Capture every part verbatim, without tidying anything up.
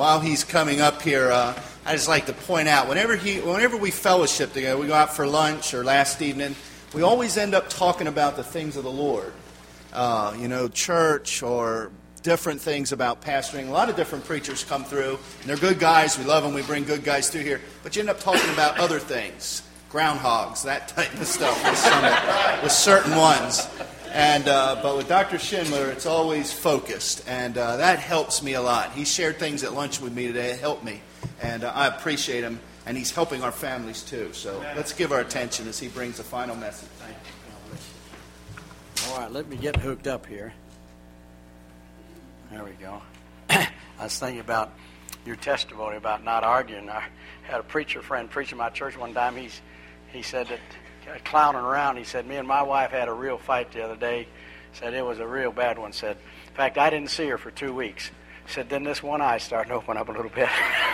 while he's coming up here, uh, I just like to point out, whenever he, whenever we fellowship together, we go out for lunch or last evening, we always end up talking about the things of the Lord. Uh, you know, church or different things about pastoring. A lot of different preachers come through, and they're good guys. We love them. We bring good guys through here. But you end up talking about other things, groundhogs, that type of stuff with, some, with certain ones. And uh, but with Doctor Schindler, it's always focused, and uh, that helps me a lot. He shared things at lunch with me today. It helped me, and uh, I appreciate him, and he's helping our families too. So let's give our attention as he brings the final message. Thank you. All right, let me get hooked up here. There we go. I was thinking about your testimony about not arguing. I had a preacher friend preach in my church one time. He's he said that. Clowning around, he said, me and my wife had a real fight the other day. Said it was a real bad one. Said, in fact, I didn't see her for two weeks. Said, then this one eye started to open up a little bit.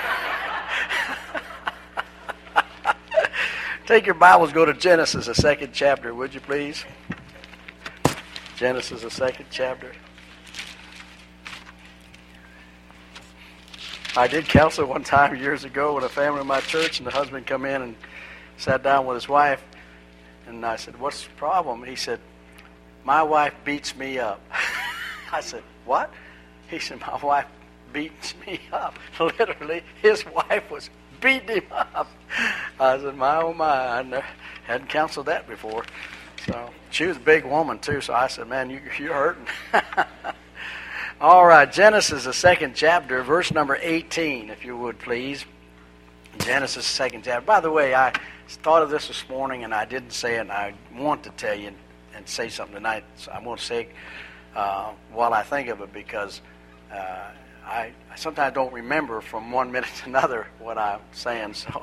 Take your Bibles, go to Genesis, the second chapter, would you please? Genesis, the second chapter. I did counsel one time years ago with a family in my church, and the husband come in and sat down with his wife. And I said, what's the problem? He said, my wife beats me up. I said, what? He said, my wife beats me up. Literally, his wife was beating him up. I said, my, oh, my. I never, hadn't counseled that before. So she was a big woman, too. So I said, man, you, you're hurting. All right, Genesis, the second chapter, verse number eighteen, if you would, please. Genesis, second chapter. By the way, I thought of this this morning, and I didn't say it, and I want to tell you and say something tonight. So I'm going to say it uh, while I think of it, because uh, I, I sometimes don't remember from one minute to another what I'm saying. So,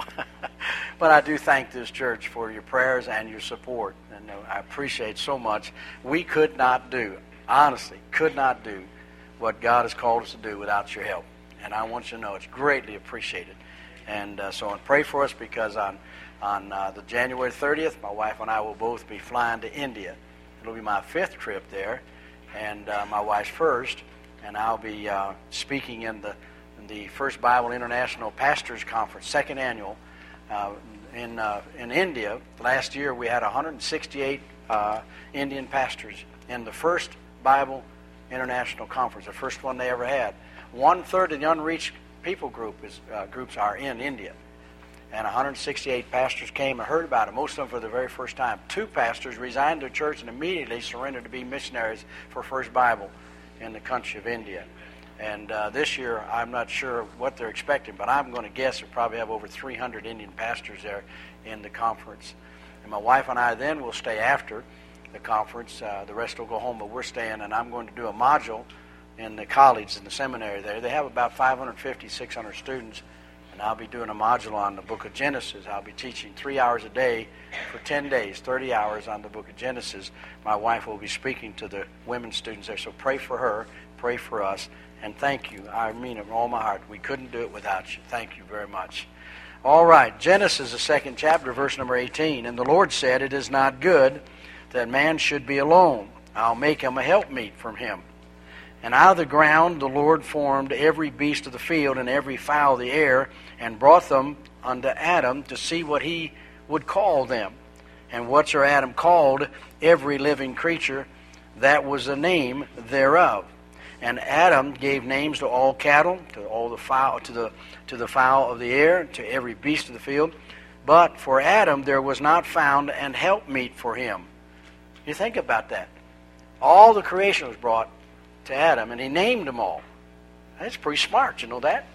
but I do thank this church for your prayers and your support, and I appreciate so much. We could not do, honestly, could not do what God has called us to do without your help, and I want you to know it's greatly appreciated. And uh, so, and pray for us, because on on uh, the January thirtieth, my wife and I will both be flying to India. It'll be my fifth trip there, and uh, my wife's first. And I'll be uh, speaking in the in the First Bible International Pastors Conference, second annual, uh, in uh, in India. Last year we had one hundred sixty-eight uh, Indian pastors in the First Bible International Conference, the first one they ever had. One third of the unreached people group is, uh, groups are in India. And one hundred sixty-eight pastors came and heard about it, most of them for the very first time. Two pastors resigned their church and immediately surrendered to be missionaries for First Bible in the country of India. And uh, this year, I'm not sure what they're expecting, but I'm going to guess they probably have over three hundred Indian pastors there in the conference. And my wife and I then will stay after the conference. Uh, the rest will go home, but we're staying, and I'm going to do a module in the college, in the seminary there. They have about five hundred fifty, six hundred students, and I'll be doing a module on the book of Genesis. I'll be teaching three hours a day for ten days, thirty hours on the book of Genesis. My wife will be speaking to the women students there, so pray for her, pray for us, and thank you. I mean it with all my heart. We couldn't do it without you. Thank you very much. All right, Genesis, the second chapter, verse number eighteen. And the Lord said, it is not good that man should be alone. I'll make him a helpmeet from him. And out of the ground the Lord formed every beast of the field and every fowl of the air, and brought them unto Adam to see what he would call them. And whatso Adam called every living creature, that was the name thereof. And Adam gave names to all cattle, to all the fowl, to the to the fowl of the air, to every beast of the field. But for Adam there was not found an helpmeet for him. You think about that. All the creation was brought to Adam, and he named them all. That's pretty smart, you know that?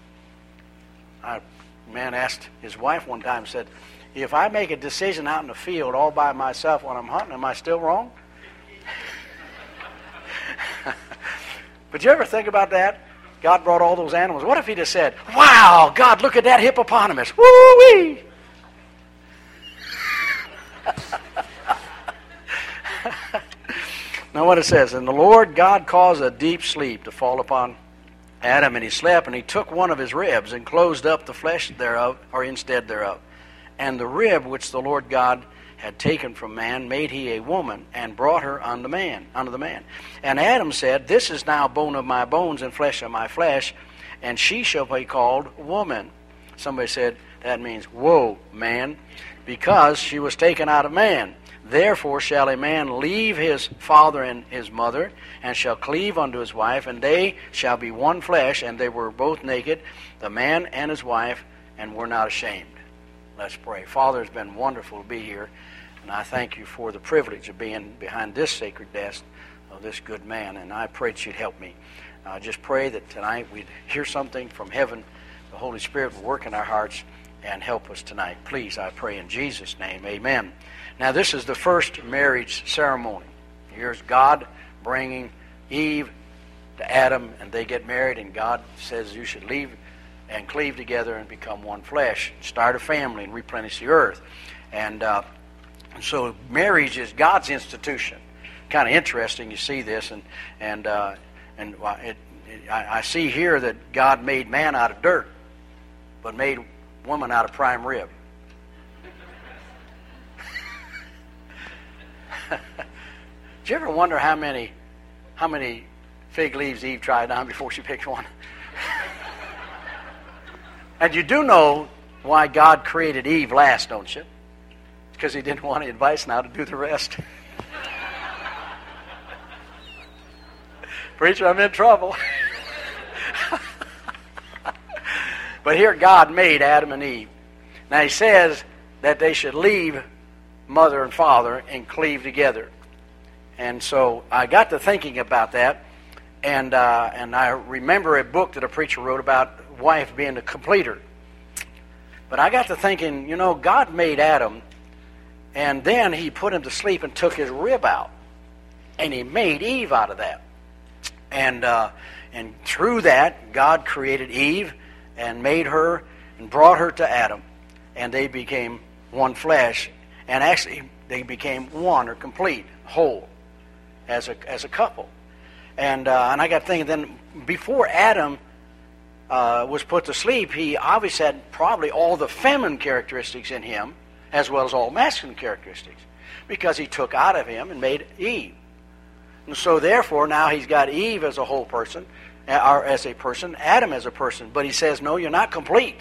A man asked his wife one time, said, if I make a decision out in the field all by myself when I'm hunting, am I still wrong? But you ever think about that? God brought all those animals. What if he just said, wow, God, look at that hippopotamus. Woo-wee! Now what it says, and the Lord God caused a deep sleep to fall upon Adam, and he slept, and he took one of his ribs and closed up the flesh thereof, or instead thereof. And the rib which the Lord God had taken from man made he a woman, and brought her unto man, unto the man. And Adam said, this is now bone of my bones and flesh of my flesh. and she shall be called woman. Somebody said, that means, woe, man, because she was taken out of man. Therefore shall a man leave his father and his mother, and shall cleave unto his wife, and they shall be one flesh, and they were both naked, the man and his wife, and were not ashamed. Let's pray. Father, it's been wonderful to be here, and I thank you for the privilege of being behind this sacred desk of this good man, and I pray that you'd help me. I just pray that tonight we'd hear something from heaven. The Holy Spirit will work in our hearts and help us tonight. Please, I pray in Jesus' name, amen. Now, this is the first marriage ceremony. Here's God bringing Eve to Adam, and they get married, and God says you should leave and cleave together and become one flesh, start a family and replenish the earth. And uh, so marriage is God's institution. Kind of interesting you see this, and and uh, and it, it, I, I see here that God made man out of dirt, but made woman out of prime rib. Did you ever wonder how many how many fig leaves Eve tried on before she picked one? And you do know why God created Eve last, don't you? It's because he didn't want any advice now to do the rest. Preacher, I'm in trouble. But here God made Adam and Eve. Now he says that they should leave mother and father and cleave together. And so I got to thinking about that, and uh, and I remember a book that a preacher wrote about wife being a completer. But I got to thinking, you know, God made Adam, and then he put him to sleep and took his rib out, and he made Eve out of that. And uh, and through that, God created Eve and made her and brought her to Adam, and they became one flesh, and actually they became one or complete, whole, as a as a couple. And uh, and I got thinking, then before Adam uh, was put to sleep, he obviously had probably all the feminine characteristics in him, as well as all masculine characteristics, because he took out of him and made Eve. And so therefore now he's got Eve as a whole person, or as a person, Adam as a person. But he says, no, you're not complete.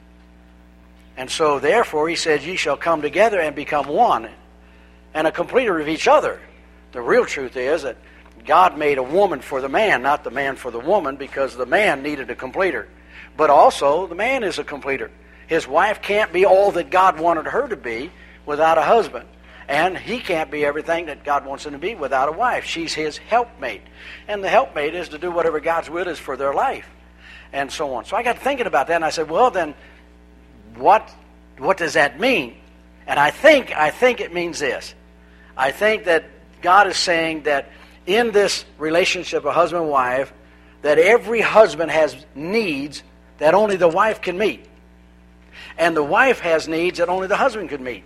And so therefore he says, ye shall come together and become one, and a completer of each other. The real truth is that God made a woman for the man, not the man for the woman, because the man needed a completer. But also, the man is a completer. His wife can't be all that God wanted her to be without a husband. And he can't be everything that God wants him to be without a wife. She's his helpmate. And the helpmate is to do whatever God's will is for their life, and so on. So I got thinking about that, and I said, well, then, what what does that mean? And I think I think it means this. I think that God is saying that in this relationship of husband and wife, that every husband has needs that only the wife can meet. And the wife has needs that only the husband could meet.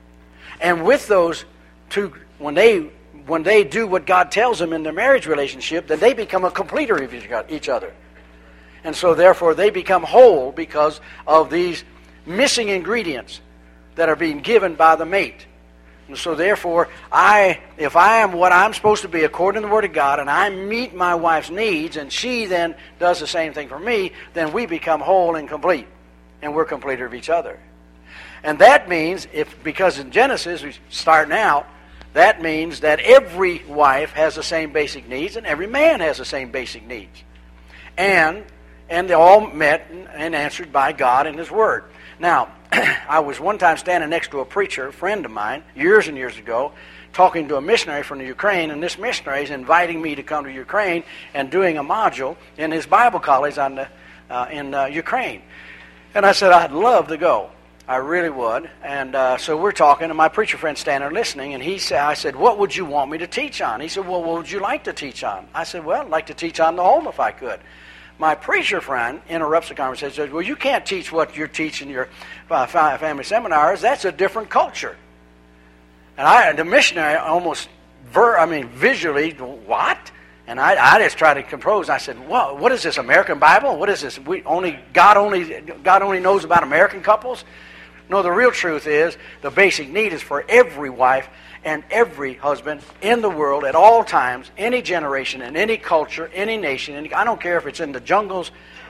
And with those two, when they when they do what God tells them in their marriage relationship, then they become a completer of each other. And so therefore they become whole because of these missing ingredients that are being given by the mate. And so therefore, I, if I am what I'm supposed to be according to the Word of God, and I meet my wife's needs, and she then does the same thing for me, then we become whole and complete. And we're completer of each other. And that means, if because in Genesis, we start out, that means that every wife has the same basic needs, and every man has the same basic needs. And, and they're all met and answered by God in His Word. Now, I was one time standing next to a preacher, a friend of mine, years and years ago, talking to a missionary from the Ukraine, and this missionary is inviting me to come to Ukraine and doing a module in his Bible college on the, uh, in uh, Ukraine. And I said, I'd love to go. I really would. And uh, so we're talking, and my preacher friend's standing there listening, and he said, I said, what would you want me to teach on? He said, well, what would you like to teach on? I said, well, I'd like to teach on the home if I could. My preacher friend interrupts the conversation and says, well, you can't teach what you're teaching your uh, family seminars. That's a different culture. And I, the missionary almost, ver, I mean, visually, what? And I, I just tried to compose. I said, well, what is this, American Bible? What is this? We only God only God only knows about American couples? No, the real truth is the basic need is for every wife and every husband in the world at all times, any generation, in any culture, any nation. Any, I don't care if it's in the jungles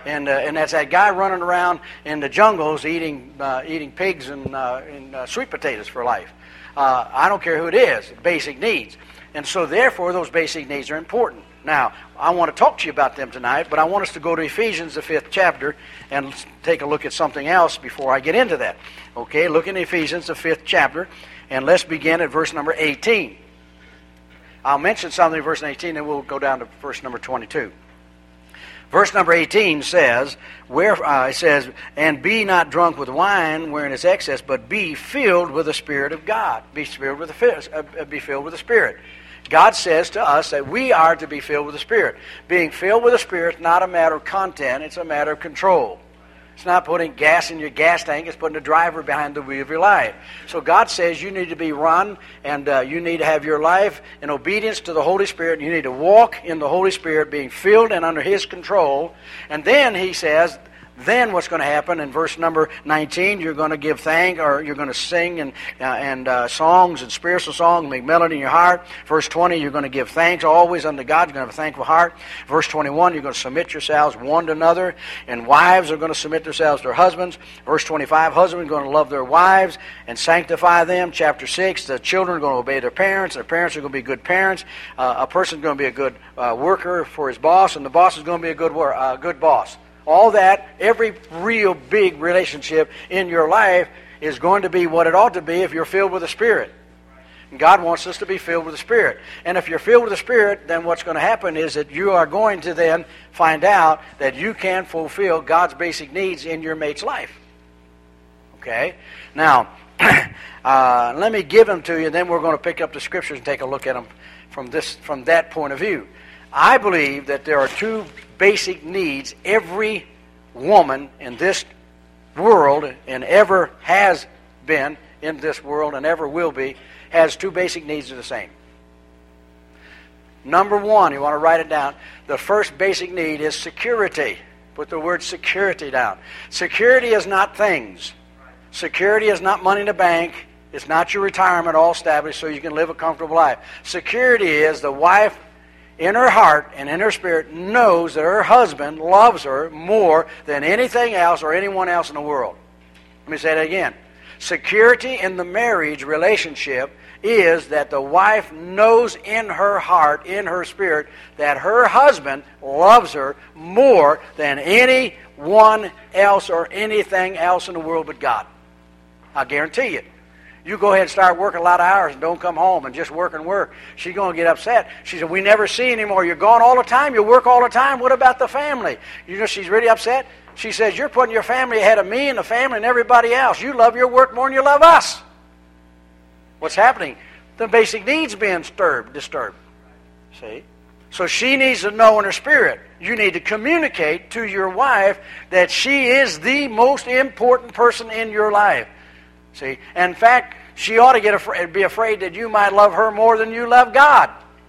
And, uh, and that's that guy running around in the jungles eating uh, eating pigs and, uh, and uh, sweet potatoes for life. Uh, I don't care who it is, basic needs. And so therefore those basic needs are important. Now, I want to talk to you about them tonight, but I want us to go to Ephesians, the fifth chapter, and take a look at something else before I get into that. Okay, look in Ephesians, the fifth chapter, and let's begin at verse number eighteen. I'll mention something in verse eighteen, and we'll go down to verse number twenty-two. Verse number eighteen says, where uh, it says, and be not drunk with wine wherein is excess, but be filled with the Spirit of God. Be filled with the uh, be filled with the Spirit. God says to us that we are to be filled with the Spirit. Being filled with the Spirit is not a matter of content, it's a matter of control. It's not putting gas in your gas tank, it's putting the driver behind the wheel of your life. So God says you need to be run, and uh, you need to have your life in obedience to the Holy Spirit. You need to walk in the Holy Spirit, being filled and under His control. And then He says, then what's going to happen in verse number nineteen, you're going to give thank, or you're going to sing and uh, and uh, songs and spiritual songs, make melody in your heart. Verse twenty, you're going to give thanks always unto God. You're going to have a thankful heart. Verse twenty-one, you're going to submit yourselves one to another. And wives are going to submit themselves to their husbands. Verse twenty-five, husbands are going to love their wives and sanctify them. Chapter six, the children are going to obey their parents. Their parents are going to be good parents. Uh, a person is going to be a good uh, worker for his boss, and the boss is going to be a good, wor- uh, good boss. All that, every real big relationship in your life is going to be what it ought to be if you're filled with the Spirit. And God wants us to be filled with the Spirit. And if you're filled with the Spirit, then what's going to happen is that you are going to then find out that you can fulfill God's basic needs in your mate's life. Okay? Now, uh, let me give them to you, then we're going to pick up the Scriptures and take a look at them from this, from that point of view. I believe that there are two basic needs every woman in this world, and ever has been in this world and ever will be, has two basic needs that are the same. Number one, you want to write it down, the first basic need is security. Put the word security down. Security is not things. Security is not money in the bank. It's not your retirement all established so you can live a comfortable life. Security is the wife in her heart and in her spirit knows that her husband loves her more than anything else or anyone else in the world. Let me say that again. Security in the marriage relationship is that the wife knows in her heart, in her spirit, that her husband loves her more than anyone else or anything else in the world but God. I guarantee you. You go ahead and start working a lot of hours and don't come home and just work and work. She's going to get upset. She said, we never see you anymore. You're gone all the time. You work all the time. What about the family? You know, she's really upset. She says, you're putting your family ahead of me and the family and everybody else. You love your work more than you love us. What's happening? The basic needs being disturbed. disturbed. See? So she needs to know in her spirit. You need to communicate to your wife that she is the most important person in your life. See, in fact, she ought to get afraid, be afraid that you might love her more than you love God.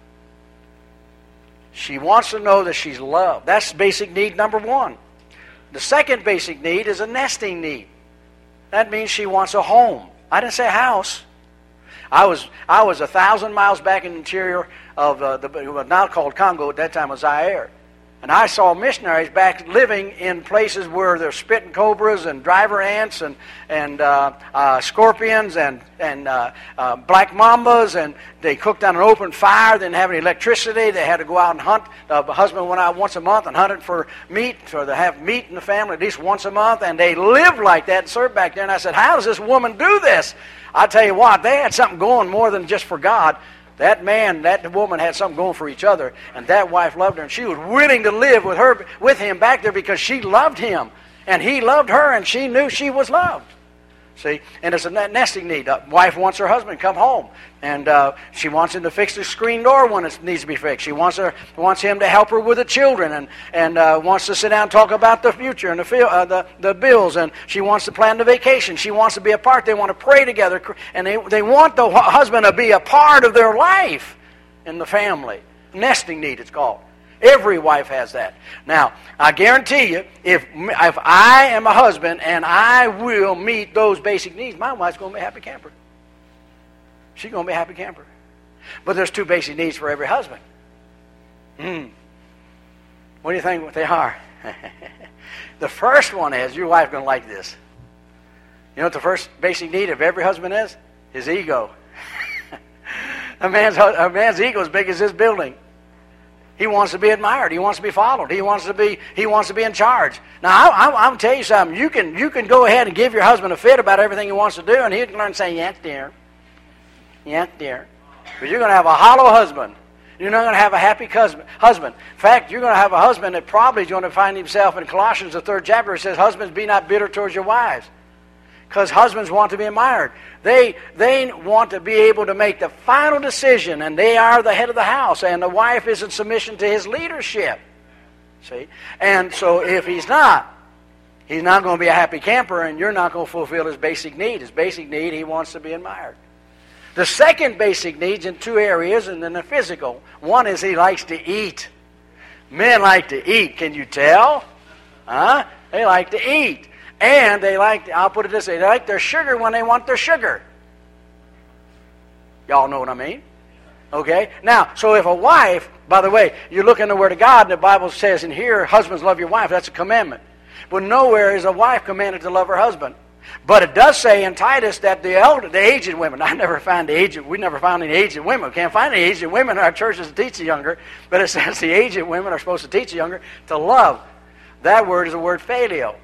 She wants to know that she's loved. That's basic need number one. The second basic need is a nesting need. That means she wants a home. I didn't say a house. I was I was a thousand miles back in the interior of uh, the was now called Congo. At that time was Zaire. And I saw missionaries back living in places where there's spitting cobras and driver ants and and uh, uh, scorpions and and uh, uh, black mambas, and they cooked on an open fire. They didn't have any electricity. They had to go out and hunt. The husband went out once a month and hunted for meat, so they have meat in the family at least once a month. And they lived like that and served back there. And I said, how does this woman do this? I tell you what, they had something going more than just for God. That man, that woman had something going for each other, and that wife loved her, and she was willing to live with her, with him back there because she loved him, and he loved her, and she knew she was loved. See, and it's a nesting need. A wife wants her husband to come home, and uh, she wants him to fix the screen door when it needs to be fixed. She wants her, wants him to help her with the children, and and uh, wants to sit down and talk about the future and the, uh, the the bills, and she wants to plan the vacation. She wants to be a part. They want to pray together, and they they want the husband to be a part of their life in the family. Nesting need, it's called. Every wife has that. Now, I guarantee you, if if I am a husband and I will meet those basic needs, my wife's going to be a happy camper. She's going to be a happy camper. But there's two basic needs for every husband. Hmm. What do you think they are? The first one is, your wife's going to like this. You know what the first basic need of every husband is? His ego. a, man's, a man's ego is big as this building. He wants to be admired. He wants to be followed. He wants to be, he wants to be in charge. Now, I, I, I'm going to tell you something. You can, you can go ahead and give your husband a fit about everything he wants to do, and he can learn to say, yes, dear. Yes, dear. But you're going to have a hollow husband. You're not going to have a happy husband. In fact, you're going to have a husband that probably is going to find himself in Colossians, the third chapter. It says, husbands, be not bitter towards your wives. Because husbands want to be admired. They, they want to be able to make the final decision, and they are the head of the house, and the wife is in submission to his leadership. See? And so if he's not, he's not going to be a happy camper, and you're not going to fulfill his basic need. His basic need, he wants to be admired. The second basic needs in two areas, and then the physical. One is he likes to eat. Men like to eat. Can you tell? Huh? They like to eat. And they like, I'll put it this way, they like their sugar when they want their sugar. Y'all know what I mean? Okay? Now, so if a wife, by the way, you look in the Word of God, and the Bible says in here, husbands love your wife. That's a commandment. But nowhere is a wife commanded to love her husband. But it does say in Titus that the elder, the aged women, I never find the aged, we never found any aged women. We can't find any aged women in our churches to teach the younger, but it says the aged women are supposed to teach the younger to love. That word is the word phileo.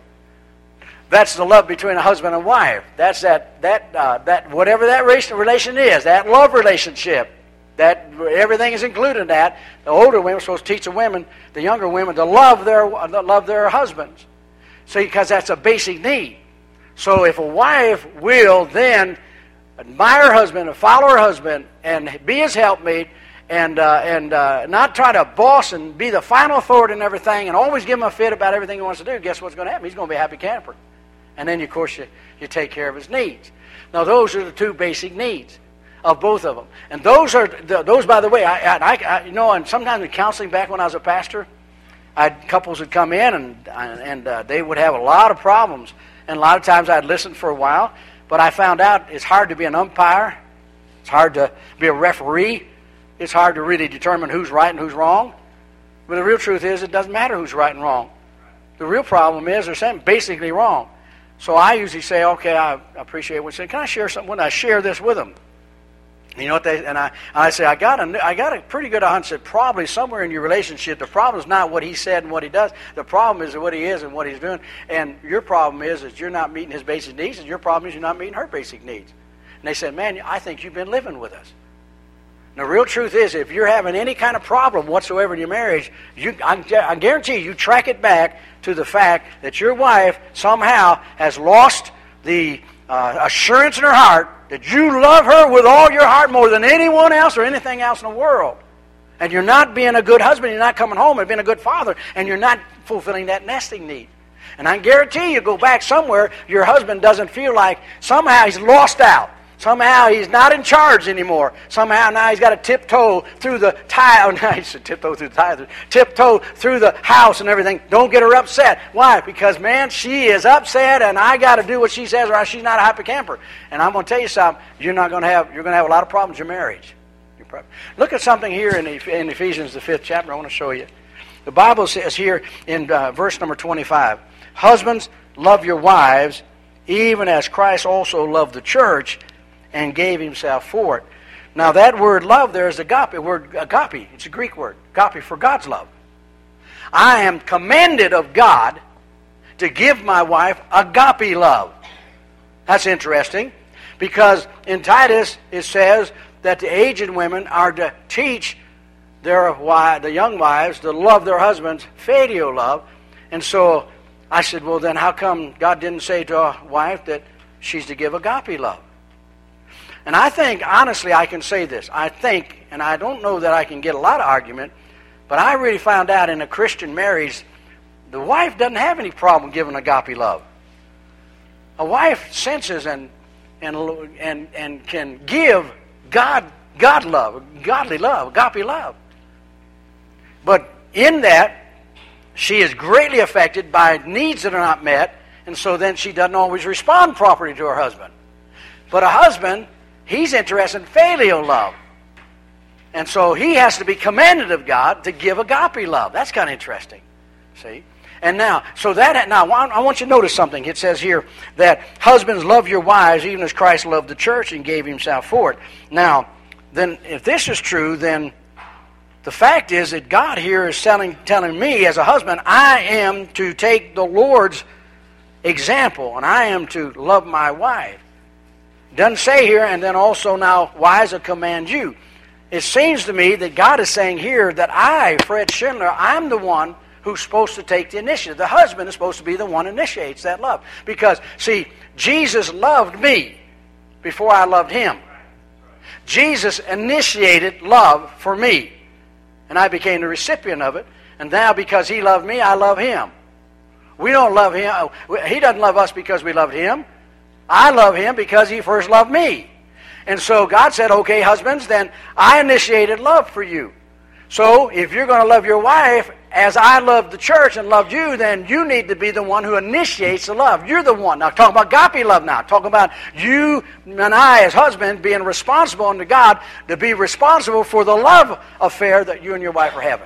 That's the love between a husband and wife. That's that, that, uh, that whatever that relation is, that love relationship, that everything is included in that. The older women are supposed to teach the women, the younger women, to love their, love their husbands. So, because that's a basic need. So if a wife will then admire her husband and follow her husband and be his helpmate and uh, and uh, not try to boss and be the final authority in everything and always give him a fit about everything he wants to do, guess what's going to happen? He's going to be a happy camper. And then, of course, you, you take care of his needs. Now, those are the two basic needs of both of them. And those are, those, by the way, I, I, I you know, and sometimes in counseling back when I was a pastor, I had couples would come in and, and uh, they would have a lot of problems. And a lot of times I'd listen for a while, but I found out it's hard to be an umpire. It's hard to be a referee. It's hard to really determine who's right and who's wrong. But the real truth is it doesn't matter who's right and wrong. The real problem is there's something basically wrong. So I usually say, okay, I appreciate what you say. Can I share something? When I share this with them, you know what they, and I, and I say, I got a, I got a pretty good hunch that probably somewhere in your relationship, the problem is not what he said and what he does. The problem is what he is and what he's doing. And your problem is that you're not meeting his basic needs, and your problem is you're not meeting her basic needs. And they said, man, I think you've been living with us. And the real truth is, if you're having any kind of problem whatsoever in your marriage, you, I, I guarantee you, you track it back to the fact that your wife somehow has lost the uh, assurance in her heart that you love her with all your heart more than anyone else or anything else in the world. And you're not being a good husband, you're not coming home and being a good father, and you're not fulfilling that nesting need. And I guarantee you, go back somewhere, your husband doesn't feel like somehow he's lost out. Somehow he's not in charge anymore. Somehow now he's got to tiptoe through the tile. Now he should tiptoe through the tile. Tiptoe through the house and everything. Don't get her upset. Why? Because, man, she is upset, and I got to do what she says, or else she's not a happy camper. And I'm going to tell you something. You're not going to have. You're going to have a lot of problems in your marriage. Look at something here in, in Ephesians, the fifth chapter. I want to show you. The Bible says here in uh, verse number twenty-five, husbands, love your wives, even as Christ also loved the church and gave himself for it. Now that word love there is agape, word agape. It's a Greek word. Agape for God's love. I am commanded of God to give my wife agape love. That's interesting, because in Titus it says that the aged women are to teach their wives, the young wives, to love their husbands, phileo love. And so I said, well then how come God didn't say to a wife that she's to give agape love? And I think, honestly, I can say this. I think, and I don't know that I can get a lot of argument, but I really found out in a Christian marriage, the wife doesn't have any problem giving agape love. A wife senses and and and and can give God God love, godly love, agape love. But in that, she is greatly affected by needs that are not met, and so then she doesn't always respond properly to her husband. But a husband, he's interested in phileo love. And so he has to be commanded of God to give agape love. That's kind of interesting. See? And now, so that, now I want you to notice something. It says here that husbands, love your wives even as Christ loved the church and gave himself for it. Now, then if this is true, then the fact is that God here is telling, telling me as a husband, I am to take the Lord's example and I am to love my wife. It doesn't say here, and then also now, wives, I command you. It seems to me that God is saying here that I, Fred Schindler, I'm the one who's supposed to take the initiative. The husband is supposed to be the one who initiates that love. Because, see, Jesus loved me before I loved him. Jesus initiated love for me. And I became the recipient of it. And now because he loved me, I love him. We don't love him. He doesn't love us because we loved him. I love him because he first loved me. And so God said, okay, husbands, then I initiated love for you. So if you're going to love your wife as I loved the church and loved you, then you need to be the one who initiates the love. You're the one. Now, talking about agape love now. Talking about you and I as husbands being responsible unto God to be responsible for the love affair that you and your wife are having.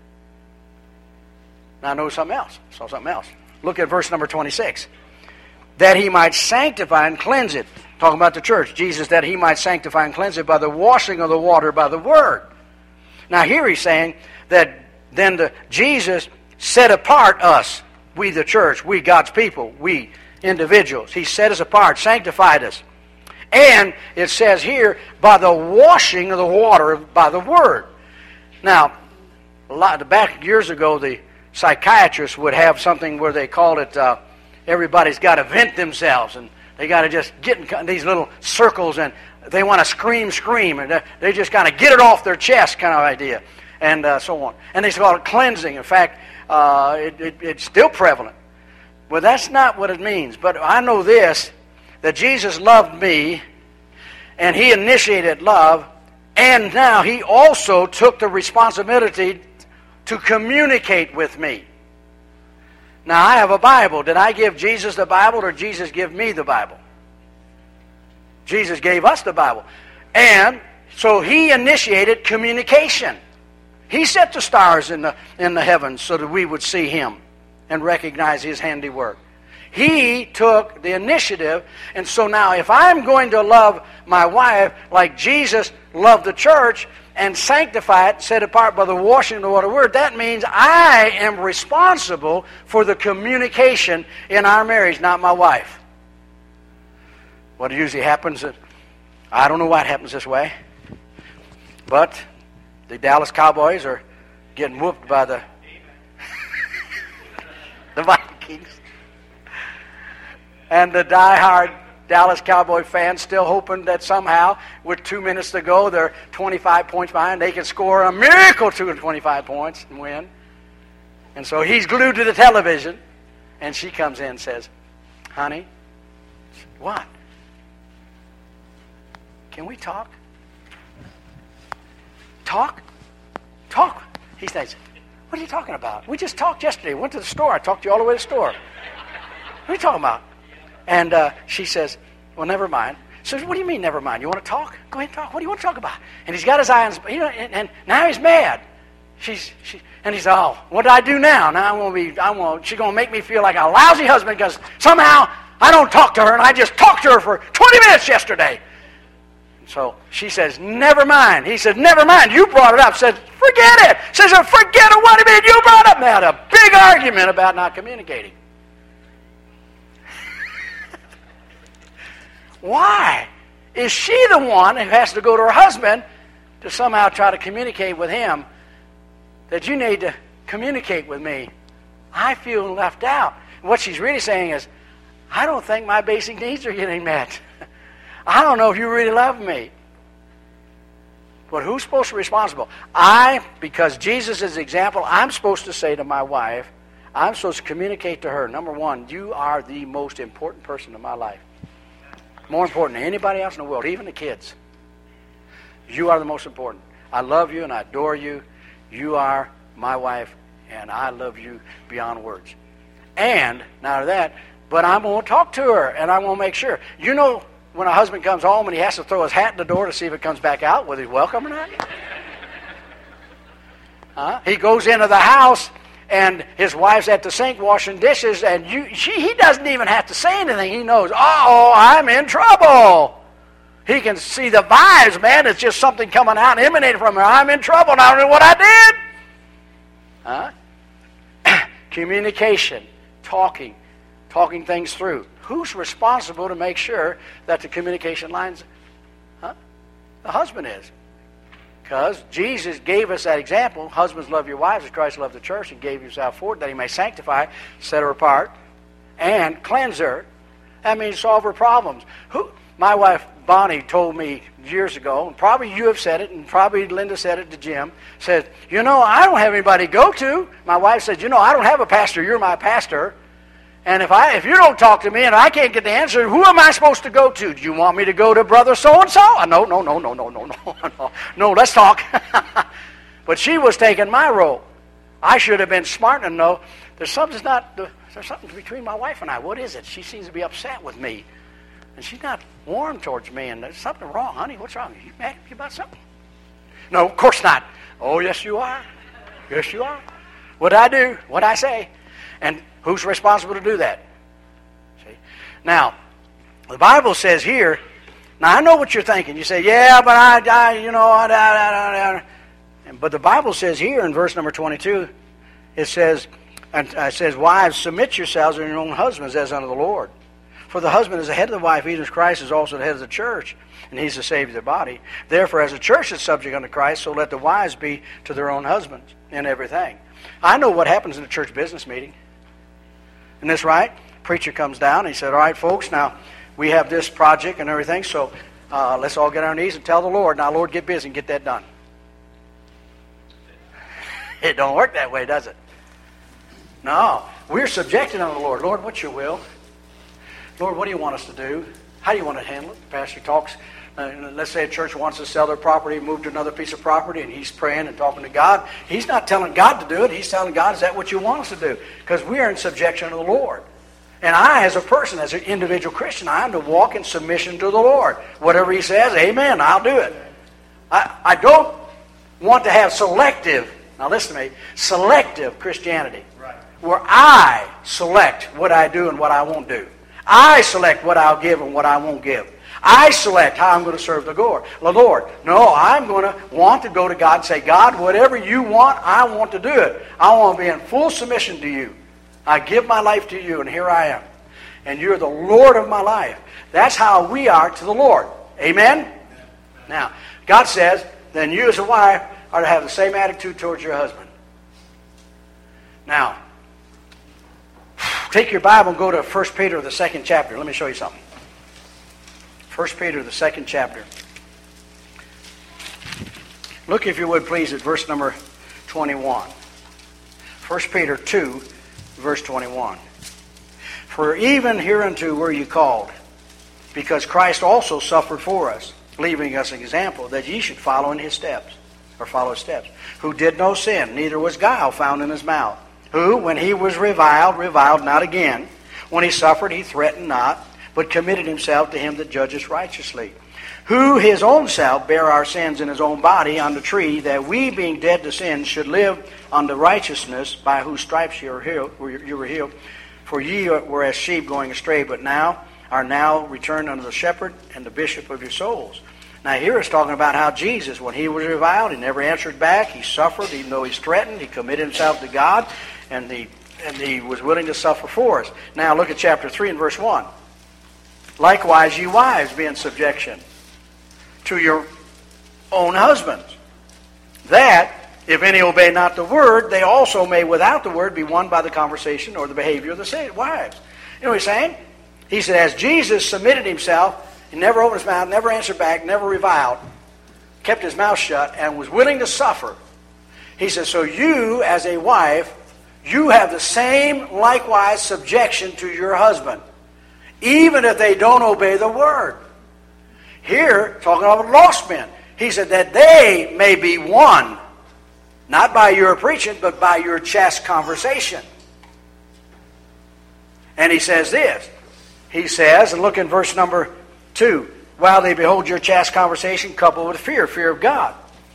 Now, I know something else. I saw something else. Look at verse number twenty-six. That he might sanctify and cleanse it. Talking about the church. Jesus, that he might sanctify and cleanse it by the washing of the water by the word. Now, here he's saying that then the, Jesus set apart us, we the church, we God's people, we individuals. He set us apart, sanctified us. And it says here, by the washing of the water by the word. Now, a lot back years ago, the psychiatrists would have something where they called it, uh, everybody's got to vent themselves, and they got to just get in these little circles, and they want to scream, scream, and they just kind of get it off their chest kind of idea. And uh, so on. And they call it cleansing. In fact, uh, it, it, it's still prevalent. Well, that's not what it means. But I know this, that Jesus loved me, and he initiated love, and now he also took the responsibility to communicate with me. Now, I have a Bible. Did I give Jesus the Bible, or Jesus give me the Bible? Jesus gave us the Bible. And so he initiated communication. He set the stars in the, in the heavens so that we would see him and recognize his handiwork. He took the initiative, and so now if I'm going to love my wife like Jesus loved the church and sanctify it, set apart by the washing of the water word, that means I am responsible for the communication in our marriage, not my wife. What usually happens, I don't know why it happens this way, but the Dallas Cowboys are getting whooped by the, the Vikings. And the die-hard Dallas Cowboy fans still hoping that somehow, with two minutes to go, they're twenty-five points behind. They can score a miracle two and twenty-five points and win. And so he's glued to the television, and she comes in and says, honey, what? Can we talk? Talk? Talk? He says, what are you talking about? We just talked yesterday. Went to the store. I talked to you all the way to the store. What are you talking about? And uh, she says, well, never mind. So what do you mean, never mind? You want to talk? Go ahead and talk. What do you want to talk about? And he's got his eye on his, you know, and, and now he's mad. She's, she, and he's, oh, what do I do now? Now I'm going to be, I'm going, she's going to make me feel like a lousy husband because somehow I don't talk to her, and I just talked to her for twenty minutes yesterday. So she says, never mind. He says, never mind. You brought it up. Says, forget it. Says, forget it. What do you mean you brought it up? And they had a big argument about not communicating. Why? Is she the one who has to go to her husband to somehow try to communicate with him that you need to communicate with me? I feel left out. What she's really saying is, I don't think my basic needs are getting met. I don't know if you really love me. But who's supposed to be responsible? I, because Jesus is the example, I'm supposed to say to my wife, I'm supposed to communicate to her, number one, you are the most important person in my life. More important than anybody else in the world, even the kids. You are the most important. I love you and I adore you. You are my wife, and I love you beyond words. And, not only that, but I'm going to talk to her, and I'm going to make sure. You know, when a husband comes home and he has to throw his hat in the door to see if it comes back out, whether he's welcome or not? Huh? He goes into the house, and his wife's at the sink washing dishes, and you, she, he doesn't even have to say anything. He knows, uh-oh, I'm in trouble. He can see the vibes, man. It's just something coming out and emanating from her. I'm in trouble, and I don't know what I did. Huh? Communication, talking, talking things through. Who's responsible to make sure that the communication lines? Huh? The husband is. Because Jesus gave us that example. Husbands, love your wives as Christ loved the church and gave himself for it, that he may sanctify, set her apart, and cleanse her. That means solve her problems. Who? My wife, Bonnie, told me years ago, and probably you have said it, and probably Linda said it to Jim, said, you know, I don't have anybody to go to. My wife said, you know, I don't have a pastor. You're my pastor. And if I if you don't talk to me and I can't get the answer, who am I supposed to go to? Do you want me to go to brother so-and-so? No, no, no, no, no, no, no, no. No, let's talk. But she was taking my role. I should have been smart enough to know there's something's not there's something between my wife and I. What is it? She seems to be upset with me. And she's not warm towards me, and there's something wrong. Honey, what's wrong? Are you mad at me about something? No, of course not. Oh, yes, you are. Yes, you are. What I do, what I say. And who's responsible to do that? See? Now, the Bible says here, now I know what you're thinking. You say, yeah, but I, I you know, I, I, I, I. But the Bible says here in verse number twenty-two, it says, it says, wives, submit yourselves to your own husbands as unto the Lord. For the husband is the head of the wife, even as Christ is also the head of the church, and he's the Savior of the body. Therefore, as the church is subject unto Christ, so let the wives be to their own husbands in everything. I know what happens in a church business meeting. Isn't this right? Preacher comes down, and he said, all right, folks, now we have this project and everything, so uh, let's all get on our knees and tell the Lord, now, Lord, get busy and get that done. It don't work that way, does it? No. We're subjected unto the Lord. Lord, what's your will? Lord, what do you want us to do? How do you want to handle it? The pastor talks. Uh, let's say a church wants to sell their property, move to another piece of property, and he's praying and talking to God. He's not telling God to do it. He's telling God, is that what you want us to do? Because we are in subjection to the Lord. And I, as a person, as an individual Christian, I am to walk in submission to the Lord. Whatever he says, amen, I'll do it. I, I don't want to have selective, now listen to me, selective Christianity. Right. Where I select what I do and what I won't do. I select what I'll give and what I won't give. I select how I'm going to serve the Lord. No, I'm going to want to go to God and say, God, whatever you want, I want to do it. I want to be in full submission to you. I give my life to you, and here I am. And you're the Lord of my life. That's how we are to the Lord. Amen? Now, God says, then you as a wife are to have the same attitude towards your husband. Now, take your Bible and go to First Peter, the second chapter. Let me show you something. First Peter, the second chapter. Look, if you would, please, at verse number twenty-one. First Peter two, verse twenty-one. For even hereunto were you called, because Christ also suffered for us, leaving us an example, that ye should follow in his steps, or follow his steps, who did no sin, neither was guile found in his mouth, who, when he was reviled, reviled not again. When he suffered, he threatened not, but committed himself to him that judgeth righteously. Who his own self bare our sins in his own body on the tree, that we, being dead to sin, should live unto righteousness, by whose stripes you were healed. You were healed. For ye were as sheep going astray, but now are now returned unto the shepherd and the bishop of your souls. Now here it's talking about how Jesus, when he was reviled, he never answered back. He suffered, even though he's threatened. He committed himself to God, and he, and he was willing to suffer for us. Now look at chapter three and verse one. Likewise, ye wives, be in subjection to your own husbands, that, if any obey not the word, they also may without the word be won by the conversation or the behavior of the wives. You know what he's saying? He said, as Jesus submitted himself, he never opened his mouth, never answered back, never reviled, kept his mouth shut, and was willing to suffer. He says, so you, as a wife, you have the same likewise subjection to your husband, even if they don't obey the word. Here, talking about lost men, he said that they may be won, not by your preaching, but by your chaste conversation. And he says this. He says, and look in verse number two, while they behold your chaste conversation coupled with fear, fear of God.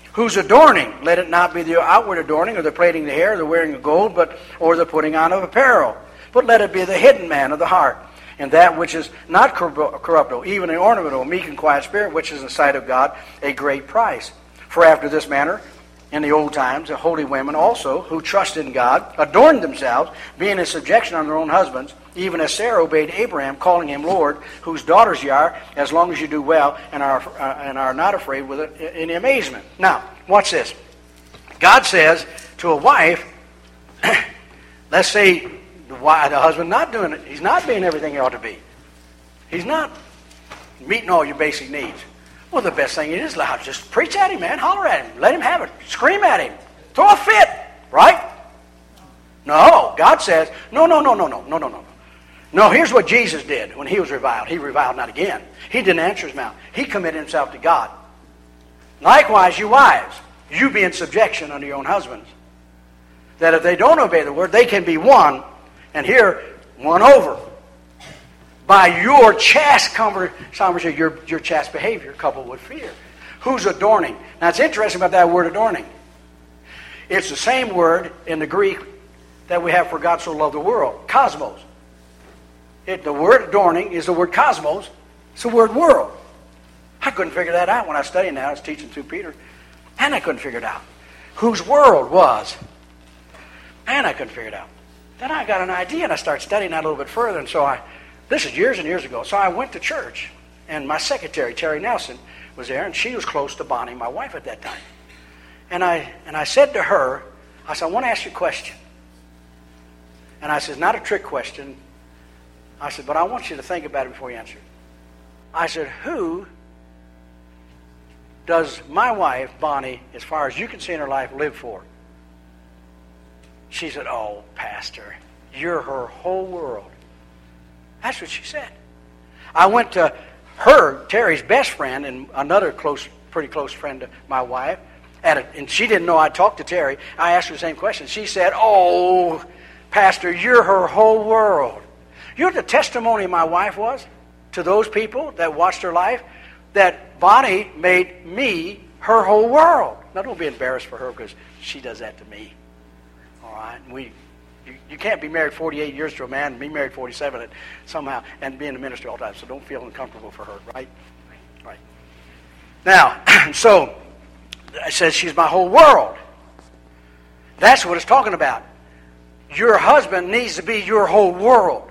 Whose adorning, let it not be the outward adorning, or the plaiting the hair, or the wearing of gold, but or the putting on of apparel. But let it be the hidden man of the heart, and that which is not corruptible, even an ornamental, meek and quiet spirit, which is in the sight of God a great price. For after this manner, in the old times, the holy women also, who trusted in God, adorned themselves, being in subjection on their own husbands, even as Sarah obeyed Abraham, calling him Lord, whose daughters ye are, as long as you do well, and are uh, and are not afraid with it, any amazement. Now, watch this. God says to a wife, let's say the, wife, the husband not doing it, he's not being everything he ought to be. He's not meeting all your basic needs. Well, the best thing is, just preach at him, man. Holler at him. Let him have it. Scream at him. Throw a fit. Right? No. God says, no, no, no, no, no, no, no, no. No, here's what Jesus did when he was reviled. He reviled not again. He didn't answer his mouth. He committed himself to God. Likewise, you wives, you be in subjection unto your own husbands. That if they don't obey the word, they can be won, and here, won over. By your chaste conversation, your, your chaste behavior coupled with fear. Who's adorning? Now it's interesting about that word adorning. It's the same word in the Greek that we have for God so loved the world. Cosmos. It, the word adorning is the word cosmos. It's the word world. I couldn't figure that out when I was studying that. I was teaching through Peter. And I couldn't figure it out. Whose world was. And I couldn't figure it out. Then I got an idea and I started studying that a little bit further. And so I... This is years and years ago. So I went to church, and my secretary, Terry Nelson, was there, and she was close to Bonnie, my wife at that time. And I and I said to her, I said, I want to ask you a question. And I said, not a trick question. I said, but I want you to think about it before you answer it. I said, who does my wife, Bonnie, as far as you can see in her life, live for? She said, oh, Pastor, you're her whole world. That's what she said. I went to her, Terry's best friend, and another close, pretty close friend of my wife, at a, and she didn't know I talked to Terry. I asked her the same question. She said, oh, Pastor, you're her whole world. You know what the testimony of my wife was to those people that watched her life? That Bonnie made me her whole world. Now, don't be embarrassed for her because she does that to me. All right? And we... You, you can't be married forty-eight years to a man and be married forty-seven and somehow and be in the ministry all the time. So don't feel uncomfortable for her, right? Right. Now, so it says she's my whole world. That's what it's talking about. Your husband needs to be your whole world.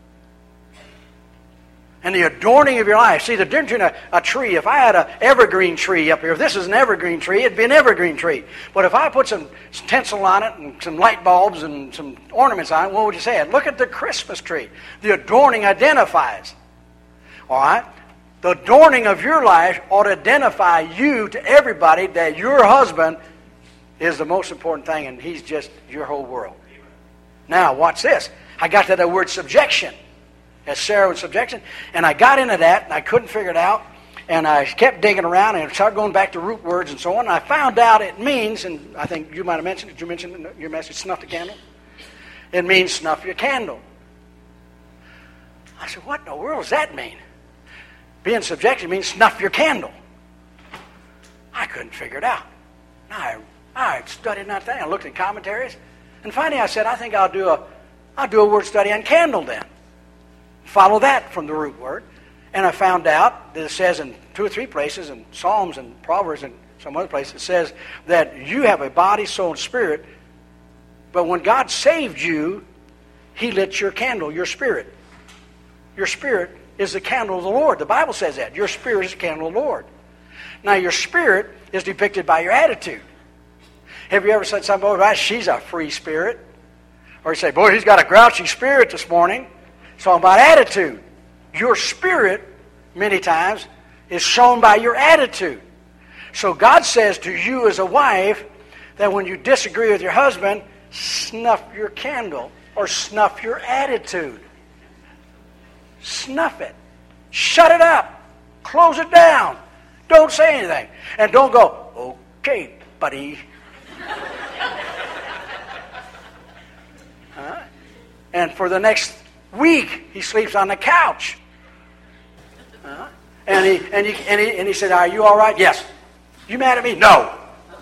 And the adorning of your life. See, the difference between a, a tree, if I had an evergreen tree up here, if this is an evergreen tree, it'd be an evergreen tree. But if I put some, some tinsel on it and some light bulbs and some ornaments on it, what would you say? Look at the Christmas tree. The adorning identifies. All right? The adorning of your life ought to identify you to everybody that your husband is the most important thing and he's just your whole world. Now, watch this. I got to that word subjection. As Sarah was subjection. And I got into that, and I couldn't figure it out. And I kept digging around, and I started going back to root words and so on. And I found out it means, and I think you might have mentioned it, you mentioned in your message, snuff the candle. It means snuff your candle. I said, what in the world does that mean? Being subjection means snuff your candle. I couldn't figure it out. I, I studied that thing. I looked at commentaries. And finally I said, I think I'll do a, I'll do a word study on candle then. Follow that from the root word. And I found out that it says in two or three places, in Psalms and Proverbs and some other places, it says that you have a body, soul, and spirit. But when God saved you, He lit your candle, your spirit. Your spirit is the candle of the Lord. The Bible says that. Your spirit is the candle of the Lord. Now, your spirit is depicted by your attitude. Have you ever said something, oh, she's a free spirit? Or you say, boy, he's got a grouchy spirit this morning. It's all about attitude. Your spirit, many times, is shown by your attitude. So God says to you as a wife that when you disagree with your husband, snuff your candle or snuff your attitude. Snuff it. Shut it up. Close it down. Don't say anything. And don't go, okay, buddy. Huh? And for the next week, he sleeps on the couch. Uh, and, he, and, he, and, he, and he said, are you all right? Yes. You mad at me? No.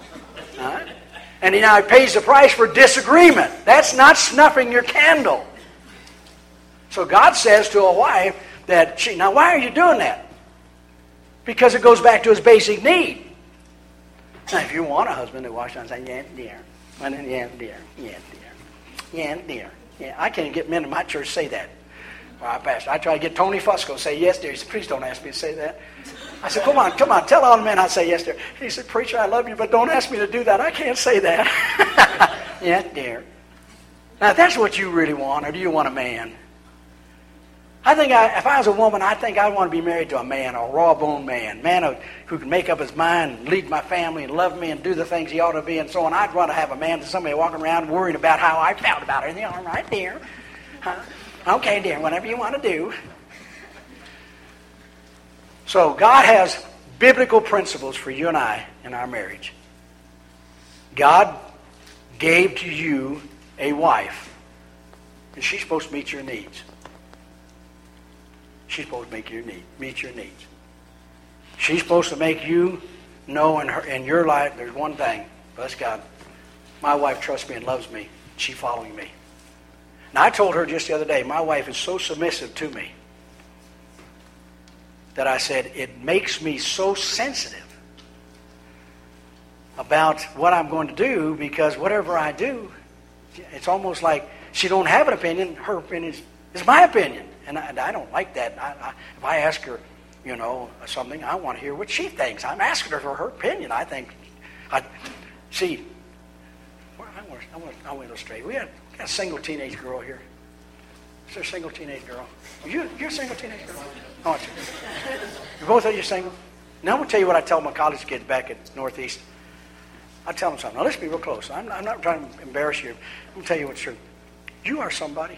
And he now pays the price for disagreement. That's not snuffing your candle. So God says to a wife that she, now why are you doing that? Because it goes back to his basic need. Now if you want a husband to wash down and say, yeah, dear. And then, yeah, dear. Yeah, dear. Yeah, dear. Yeah, I can't get men in my church to say that. Well, I, pastor, I try to get Tony Fusco to say yes, dear. He said, please don't ask me to say that. I said, come on, come on, tell all the men I say yes, dear. He said, preacher, I love you, but don't ask me to do that. I can't say that. Yes, dear. Now, if that's what you really want, or do you want a man? I think I, if I was a woman, I think I'd want to be married to a man, a raw-boned man, man who, who can make up his mind and lead my family and love me and do the things he ought to be and so on. I'd want to have a man, somebody walking around worrying about how I felt about everything. All right, dear. Huh? Okay, dear, whatever you want to do. So God has biblical principles for you and I in our marriage. God gave to you a wife, and she's supposed to meet your needs. She's supposed to make your need, meet your needs. She's supposed to make you know in her in your life there's one thing. Bless God. My wife trusts me and loves me. She's following me. Now, I told her just the other day, my wife is so submissive to me that I said, it makes me so sensitive about what I'm going to do, because whatever I do, it's almost like she don't have an opinion. Her opinion is, is my opinion. And I, and I don't like that. I, I, if I ask her, you know, something, I want to hear what she thinks. I'm asking her for her opinion. I think, I see, I want, I want, I want to illustrate. We had got a single teenage girl here. Is there a single teenage girl? You, you're a single teenage girl? I want you. You both of you single? Now I'm going to tell you what I tell my college kids back at Northeast. I tell them something. Now let's be real close. I'm, I'm not trying to embarrass you. I'm going to tell you what's true. You are somebody.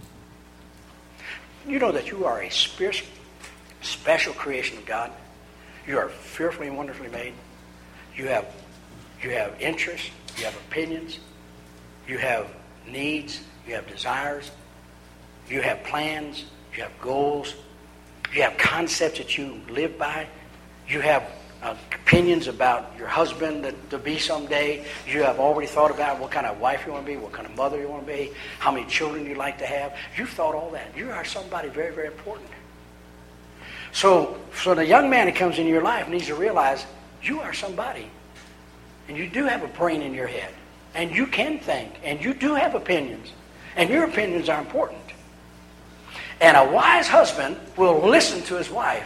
You know that you are a spirit, special creation of God. You are fearfully and wonderfully made. You have, you have interests. You have opinions. You have needs. You have desires. You have plans. You have goals. You have concepts that you live by. You have uh, opinions about your husband that, to be someday. You have already thought about what kind of wife you want to be, what kind of mother you want to be, how many children you'd like to have. You've thought all that. You are somebody very, very important. So, so the young man that comes into your life needs to realize you are somebody. And you do have a brain in your head. And you can think. And you do have opinions. And your opinions are important. And a wise husband will listen to his wife.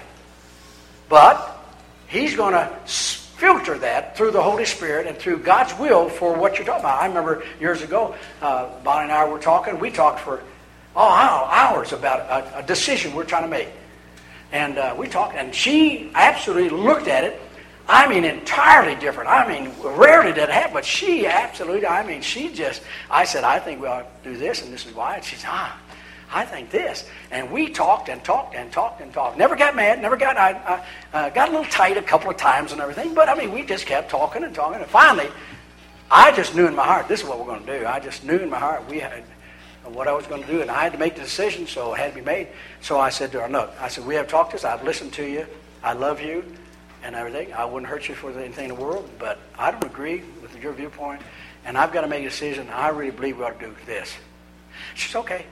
But he's going to filter that through the Holy Spirit and through God's will for what you're talking about. I remember years ago, uh, Bonnie and I were talking. We talked for oh, hours about a, a decision we're trying to make. And uh, we talked, and she absolutely looked at it. I mean, entirely different. I mean, rarely did it happen, but she absolutely, I mean, she just, I said, I think we ought to do this, and this is why. And she said, ah, I think this. And we talked and talked and talked and talked. Never got mad, never got, I, I uh, got a little tight a couple of times and everything, but I mean, we just kept talking and talking. And finally, I just knew in my heart, this is what we're going to do. I just knew in my heart we had what I was going to do, and I had to make the decision, so it had to be made. So I said to her, look, I said, we have talked this. I've listened to you. I love you and everything. I wouldn't hurt you for anything in the world, but I don't agree with your viewpoint, and I've got to make a decision. I really believe we ought to do this. She said, okay.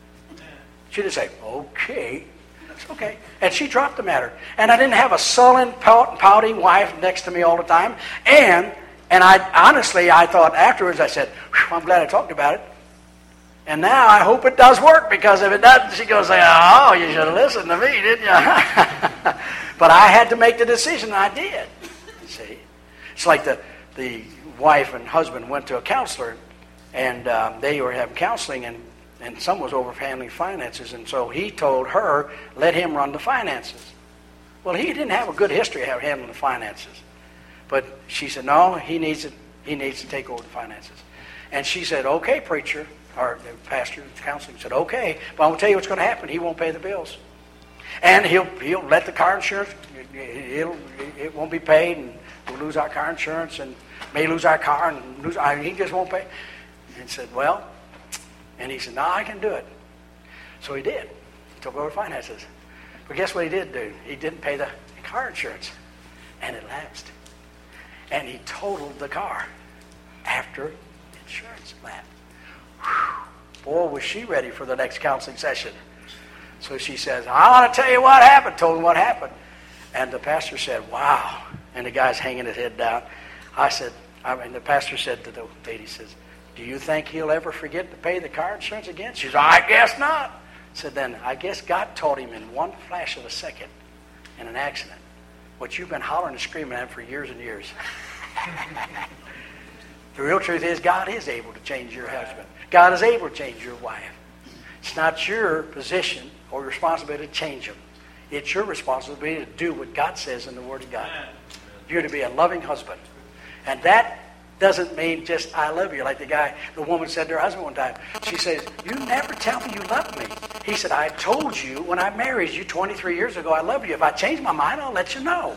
She didn't say, okay. It's okay. And she dropped the matter. And I didn't have a sullen, pout, pouting wife next to me all the time. And and I honestly, I thought afterwards, I said, I'm glad I talked about it. And now I hope it does work, because if it doesn't, she goes, oh, you should have listened to me, didn't you? But I had to make the decision, and I did. See? It's like the, the wife and husband went to a counselor, and um, they were having counseling, and And someone was over handling finances, and so he told her, let him run the finances. Well, he didn't have a good history of handling the finances. But she said, no, he needs to, he needs to take over the finances. And she said, okay, preacher, or the pastor, the counseling said, okay, but I'm going to tell you what's going to happen. He won't pay the bills. And he'll he'll let the car insurance, it'll, it won't be paid, and we'll lose our car insurance, and may lose our car, and lose, I mean, he just won't pay. And said, well, and he said, no, I can do it. So he did. He took over finances. But guess what he did do? He didn't pay the car insurance. And it lapsed. And he totaled the car. after insurance lapsed. Whew. Boy, was she ready for the next counseling session. So she says, I want to tell you what happened. Told him what happened. And the pastor said, wow. And the guy's hanging his head down. I said, I mean, the pastor said to the lady, says, do you think he'll ever forget to pay the car insurance again? She said, I guess not. I said, then I guess God taught him in one flash of a second in an accident what you've been hollering and screaming at for years and years. The real truth is God is able to change your husband. God is able to change your wife. It's not your position or responsibility to change them. It's your responsibility to do what God says in the Word of God. You're to be a loving husband. And that doesn't mean just I love you, like the guy, the woman said to her husband one time. She says, you never tell me you love me. He said, I told you when I married you twenty-three years ago I love you. If I change my mind, I'll let you know.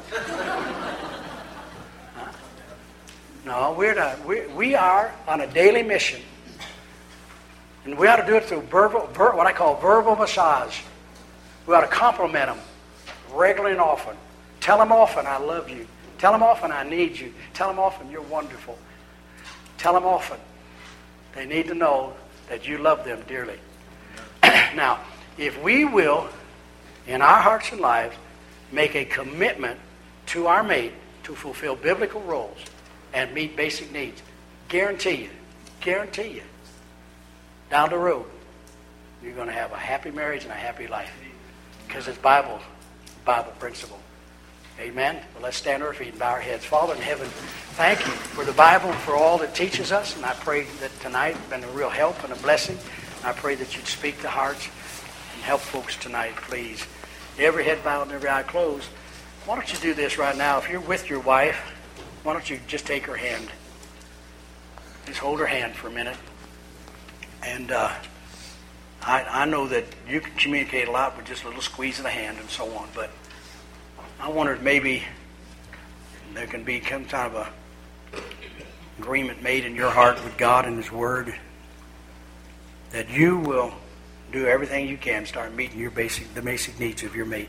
Huh? No, we're not. We, we are on a daily mission. And we ought to do it through verbal, ver, what I call verbal massage. We ought to compliment them regularly and often. Tell them often, I love you. Tell them often, I need you. Tell them often, you're wonderful. Tell them often. They need to know that you love them dearly. Now, if we will, in our hearts and lives, make a commitment to our mate to fulfill biblical roles and meet basic needs, guarantee you, guarantee you, down the road, you're going to have a happy marriage and a happy life. Because it's Bible, Bible principle. Amen? Well, let's stand on our feet and bow our heads. Father in heaven, thank you for the Bible and for all that teaches us. And I pray that tonight has been a real help and a blessing. And I pray that you'd speak to hearts and help folks tonight, please. Every head bowed and every eye closed. Why don't you do this right now? If you're with your wife, why don't you just take her hand? Just hold her hand for a minute. And uh, I, I know that you can communicate a lot with just a little squeeze of the hand and so on, but I wondered maybe there can be some kind of a agreement made in your heart with God and His Word that you will do everything you can to start meeting your basic, the basic needs of your mate.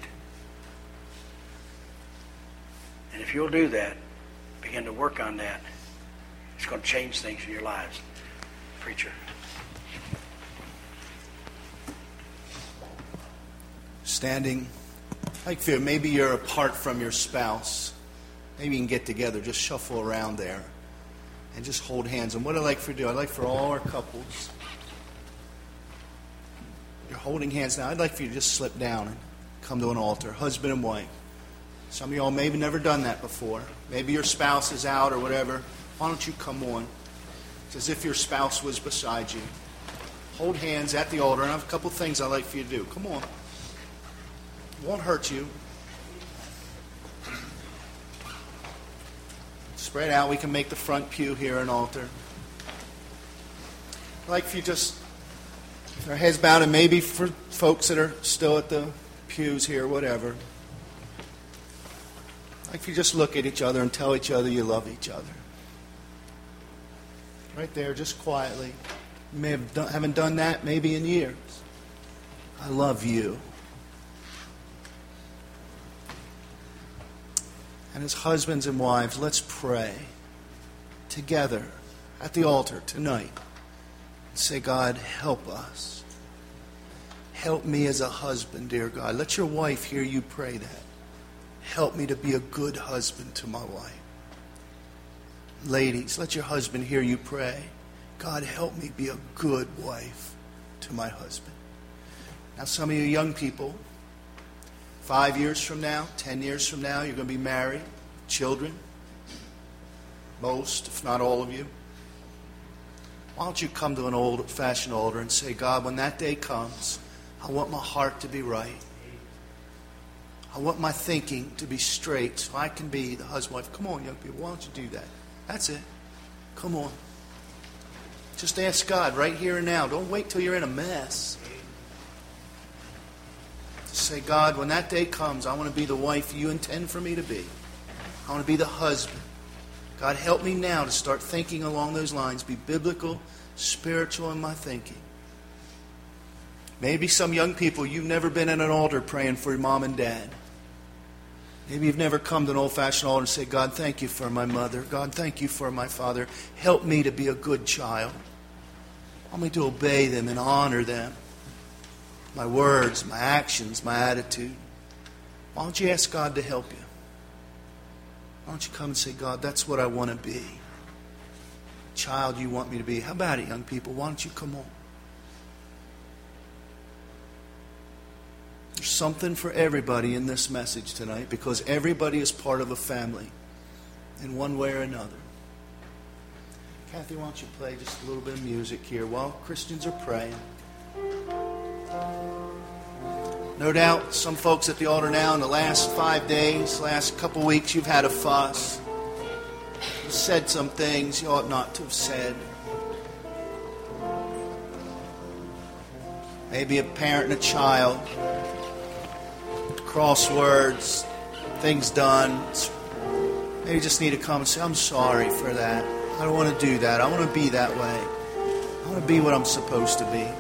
And if you'll do that, begin to work on that, it's going to change things in your lives. Preacher. Standing, like fear, maybe you're apart from your spouse. Maybe you can get together, just shuffle around there, and just hold hands. And what I'd like for you to do, I'd like for all our couples, you're holding hands now, I'd like for you to just slip down and come to an altar, husband and wife. Some of y'all maybe never done that before. Maybe your spouse is out or whatever. Why don't you come on? It's as if your spouse was beside you. Hold hands at the altar, and I have a couple things I'd like for you to do. Come on. It won't hurt you. Spread out. We can make the front pew here an altar. I'd like for you just, with our heads bowed, and maybe for folks that are still at the pews here, whatever, I'd like for you just look at each other and tell each other you love each other. Right there, just quietly. You may have done, haven't done that maybe in years. I love you. And as husbands and wives, let's pray together at the altar tonight. And say, God, help us. Help me as a husband, dear God. Let your wife hear you pray that. Help me to be a good husband to my wife. Ladies, let your husband hear you pray. God, help me be a good wife to my husband. Now, some of you young people, five years from now, ten years from now, you're going to be married, children, most, if not all of you. Why don't you come to an old-fashioned altar and say, God, when that day comes, I want my heart to be right. I want my thinking to be straight so I can be the husband wife. Come on, young people, why don't you do that? That's it. Come on. Just ask God right here and now. Don't wait till you're in a mess. Just say, God, when that day comes, I want to be the wife you intend for me to be. I want to be the husband. God, help me now to start thinking along those lines. Be biblical, spiritual in my thinking. Maybe some young people, you've never been at an altar praying for your mom and dad. Maybe you've never come to an old-fashioned altar and say, God, thank you for my mother. God, thank you for my father. Help me to be a good child. Help me to obey them and honor them. My words, my actions, my attitude. Why don't you ask God to help you? Why don't you come and say, God, that's what I want to be. Child you want me to be. How about it, young people? Why don't you come on? There's something for everybody in this message tonight because everybody is part of a family in one way or another. Kathy, why don't you play just a little bit of music here while Christians are praying. No doubt some folks at the altar now in the last five days, last couple weeks, you've had a fuss. You've said some things you ought not to have said. Maybe a parent and a child. Crosswords, things done. Maybe you just need to come and say, I'm sorry for that. I don't want to do that. I want to be that way. I want to be what I'm supposed to be.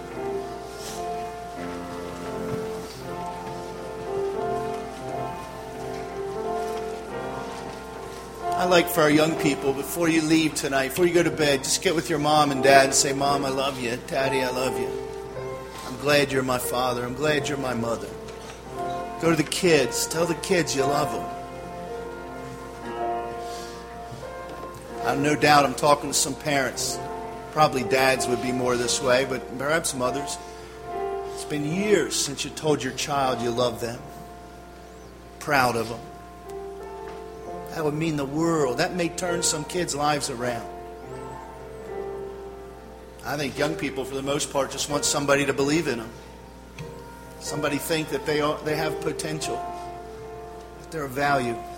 I like for our young people, before you leave tonight, before you go to bed, just get with your mom and dad and say, Mom, I love you. Daddy, I love you. I'm glad you're my father. I'm glad you're my mother. Go to the kids. Tell the kids you love them. I have no doubt I'm talking to some parents. Probably dads would be more this way, but perhaps mothers. It's been years since you told your child you love them. Proud of them. That would mean the world. That may turn some kids' lives around. I think young people, for the most part, just want somebody to believe in them. Somebody think that they are, they have potential, that they're of value.